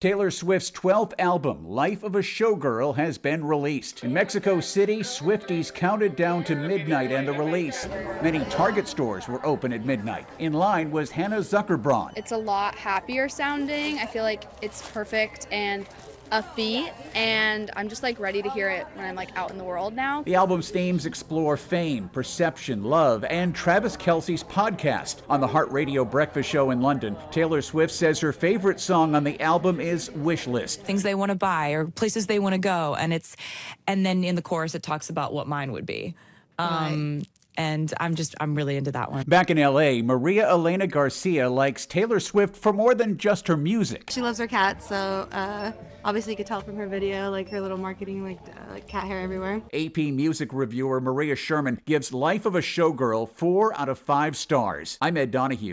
Taylor Swift's 12th album, Life of a Showgirl, has been released. In Mexico City, Swifties counted down to midnight and the release. Many Target stores were open at midnight. In line was Hannah Zuckerbraun. It's a lot happier sounding. I feel like it's perfect and upbeat, and I'm just like ready to hear it when I'm like out in the world now. The album's themes explore fame, perception, love, and Travis Kelce's podcast. On the Heart Radio Breakfast Show in London, Taylor Swift says her favorite song on the album is Wish List. Things they want to buy or places they want to go, and then in the chorus it talks about what mine would be. And I'm really into that one. Back in L.A., Maria Elena Garcia likes Taylor Swift for more than just her music. She loves her cats, so obviously you could tell from her video, like her little marketing, like cat hair everywhere. AP music reviewer Maria Sherman gives Life of a Showgirl 4 out of 5 stars. I'm Ed Donahue.